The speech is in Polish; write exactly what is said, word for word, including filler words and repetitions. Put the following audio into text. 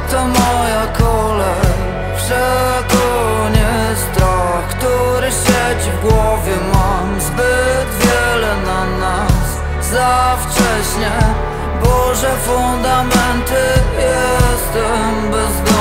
to moja kolej. Przegonię strach, który siedzi w głowie. Mam zbyt wiele na nas, za wcześnie. Boże fundamenty, jestem bezdomny.